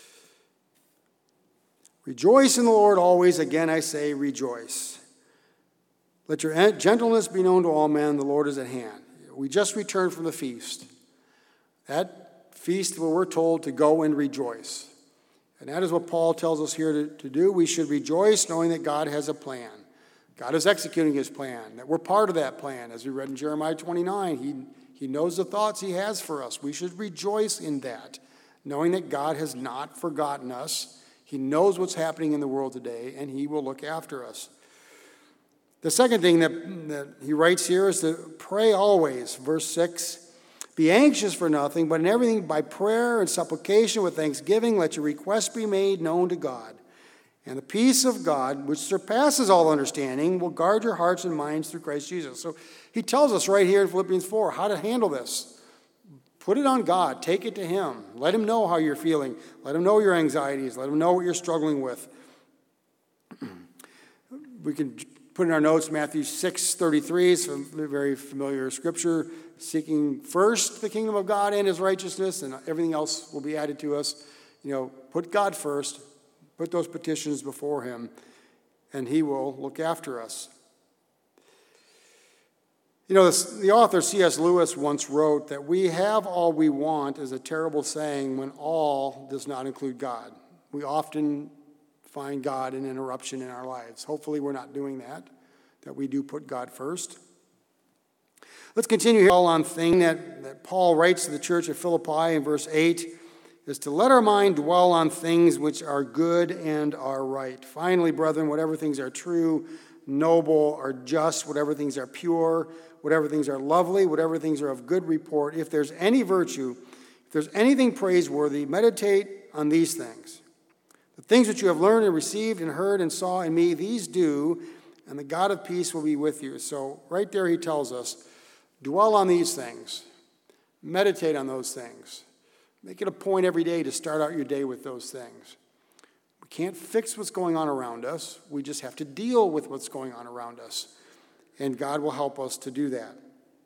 rejoice in the Lord always. Again, I say rejoice. Let your gentleness be known to all men. The Lord is at hand. We just returned from the feast. That feast where we're told to go and rejoice. And that is what Paul tells us here to, to do. We should rejoice knowing that God has a plan. God is executing His plan, that we're part of that plan. As we read in Jeremiah twenty-nine, he, he knows the thoughts He has for us. We should rejoice in that, knowing that God has not forgotten us. He knows what's happening in the world today, and He will look after us. The second thing that, that he writes here is to pray always. Verse six, be anxious for nothing, but in everything by prayer and supplication with thanksgiving, let your requests be made known to God. And the peace of God, which surpasses all understanding, will guard your hearts and minds through Christ Jesus. So he tells us right here in Philippians four how to handle this. Put it on God. Take it to Him. Let Him know how you're feeling. Let Him know your anxieties. Let Him know what you're struggling with. We can put in our notes Matthew six thirty-three, it's a very familiar scripture. Seeking first the kingdom of God and His righteousness, and everything else will be added to us. You know, put God first. Put those petitions before Him, and He will look after us. You know, this, the author C S Lewis once wrote that we have all we want is a terrible saying when all does not include God. We often find God an interruption in our lives. Hopefully we're not doing that, that we do put God first. Let's continue here on thing that, that Paul writes to the church of Philippi in verse eight, is to let our mind dwell on things which are good and are right. Finally, brethren, whatever things are true, noble, or just, whatever things are pure, whatever things are lovely, whatever things are of good report, if there's any virtue, if there's anything praiseworthy, meditate on these things. The things which you have learned and received and heard and saw in me, these do, and the God of peace will be with you. So right there he tells us, dwell on these things. Meditate on those things. Make it a point every day to start out your day with those things. We can't fix what's going on around us. We just have to deal with what's going on around us. And God will help us to do that.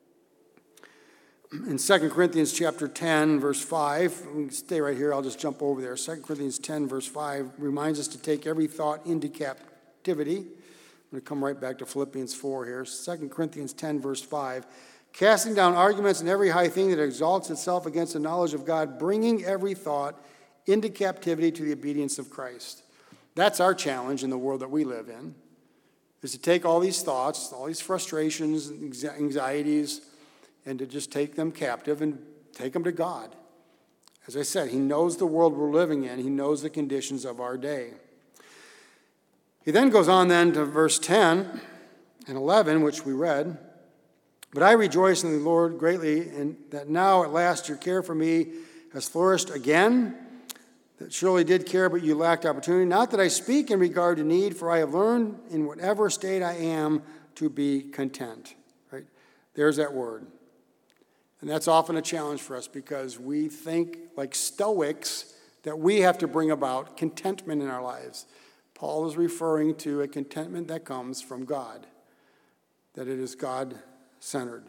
In Second Corinthians chapter ten, verse five, we can stay right here, I'll just jump over there. Second Corinthians ten, verse five reminds us to take every thought into captivity. I'm going to come right back to Philippians four here. Second Corinthians ten, verse five. Casting down arguments and every high thing that exalts itself against the knowledge of God, bringing every thought into captivity to the obedience of Christ. That's our challenge in the world that we live in, is to take all these thoughts, all these frustrations, anxieties, and to just take them captive and take them to God. As I said, he knows the world we're living in. He knows the conditions of our day. He then goes on then to verse ten and eleven, which we read. But I rejoice in the Lord greatly, and that now at last your care for me has flourished again, that surely did care, but you lacked opportunity. Not that I speak in regard to need, for I have learned in whatever state I am to be content. Right? There's that word. And that's often a challenge for us because we think like Stoics that we have to bring about contentment in our lives. Paul is referring to a contentment that comes from God, that it is God-centered.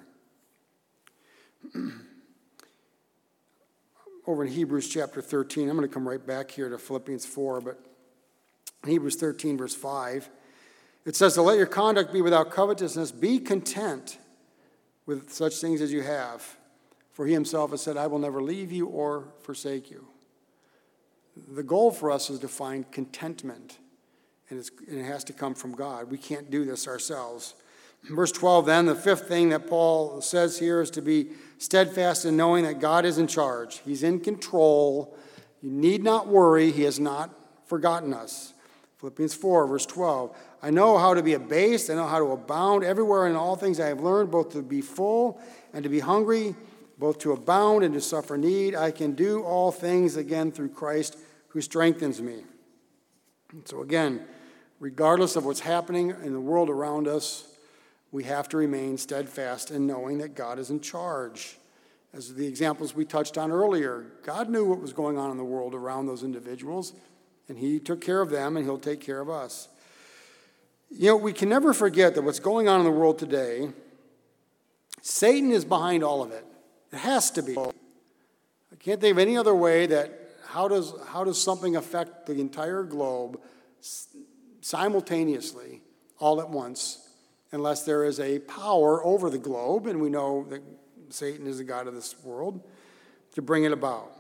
Over in Hebrews chapter thirteen, I'm going to come right back here to Philippians four, but in Hebrews thirteen, verse five, it says, to let your conduct be without covetousness, be content with such things as you have. For he himself has said, I will never leave you or forsake you. The goal for us is to find contentment, and, it's, and it has to come from God. We can't do this ourselves. Verse twelve then, the fifth thing that Paul says here is to be steadfast in knowing that God is in charge. He's in control. You need not worry. He has not forgotten us. Philippians four, verse twelve. I know how to be abased. I know how to abound. Everywhere in all things I have learned both to be full and to be hungry, both to abound and to suffer need. I can do all things again through Christ who strengthens me. And so again, regardless of what's happening in the world around us, we have to remain steadfast in knowing that God is in charge. As the examples we touched on earlier, God knew what was going on in the world around those individuals, and he took care of them, and he'll take care of us. You know, we can never forget that what's going on in the world today, Satan is behind all of it. It has to be. I can't think of any other way that how does, how does something affect the entire globe simultaneously, all at once, unless there is a power over the globe, and we know that Satan is the god of this world, to bring it about.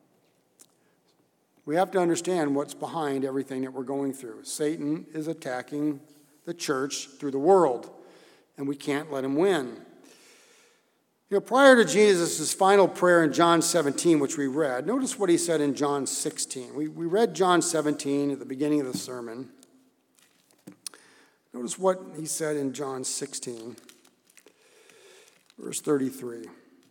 We have to understand what's behind everything that we're going through. Satan is attacking the church through the world, and we can't let him win. You know, prior to Jesus' final prayer in John seventeen, which we read, notice what he said in John sixteen. We, we read John seventeen at the beginning of the sermon. Notice what he said in John sixteen, verse thirty-three.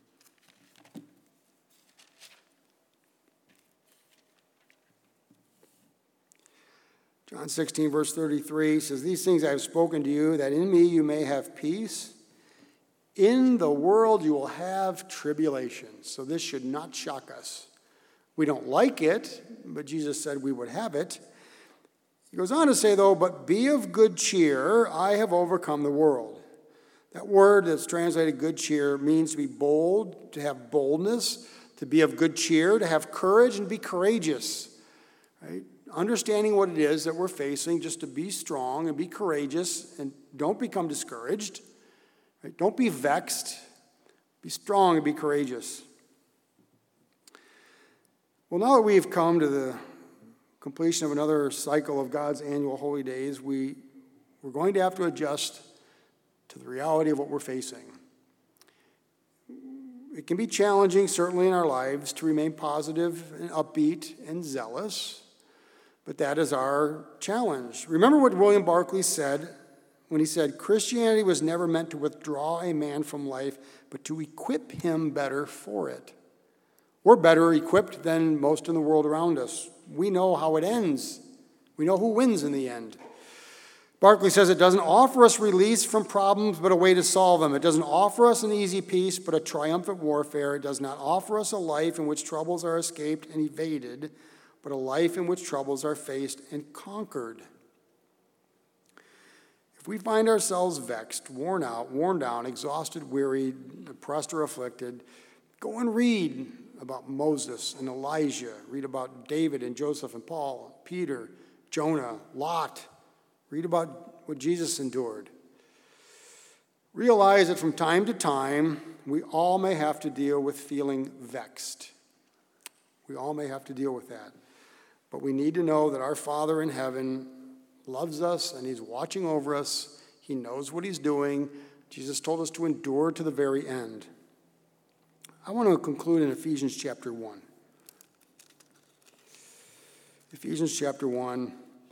John sixteen, verse thirty-three says, these things I have spoken to you, that in me you may have peace. In the world you will have tribulation. So this should not shock us. We don't like it, but Jesus said we would have it. He goes on to say, though, but be of good cheer, I have overcome the world. That word that's translated good cheer means to be bold, to have boldness, to be of good cheer, to have courage and be courageous. Right? Understanding what it is that we're facing, just to be strong and be courageous and don't become discouraged. Right? Don't be vexed. Be strong and be courageous. Well, now that we've come to the completion of another cycle of God's annual holy days, we, we're going to have to adjust to the reality of what we're facing. It can be challenging, certainly in our lives, to remain positive and upbeat and zealous, but that is our challenge. Remember what William Barclay said when he said, Christianity was never meant to withdraw a man from life, but to equip him better for it. We're better equipped than most in the world around us. We know how it ends. We know who wins in the end. Barclay says it doesn't offer us release from problems, but a way to solve them. It doesn't offer us an easy peace, but a triumphant warfare. It does not offer us a life in which troubles are escaped and evaded, but a life in which troubles are faced and conquered. If we find ourselves vexed, worn out, worn down, exhausted, wearied, depressed, or afflicted, go and read about Moses and Elijah. Read about David and Joseph and Paul, Peter, Jonah, Lot. Read about what Jesus endured. Realize that from time to time, we all may have to deal with feeling vexed. We all may have to deal with that. But we need to know that our Father in heaven loves us and he's watching over us. He knows what he's doing. Jesus told us to endure to the very end. I want to conclude in Ephesians chapter one. Ephesians chapter one.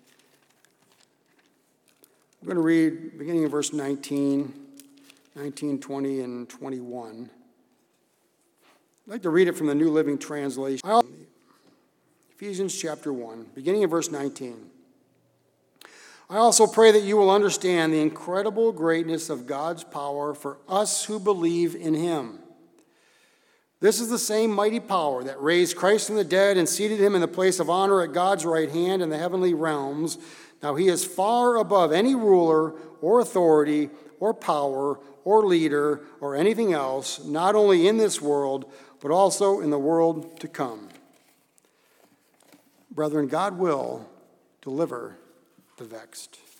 I'm going to read beginning in verse nineteen, nineteen, twenty, and twenty-one. I'd like to read it from the New Living Translation. Ephesians chapter one, beginning in verse nineteen. I also pray that you will understand the incredible greatness of God's power for us who believe in him. This is the same mighty power that raised Christ from the dead and seated him in the place of honor at God's right hand in the heavenly realms. Now he is far above any ruler or authority or power or leader or anything else, not only in this world, but also in the world to come. Brethren, God will deliver the vexed.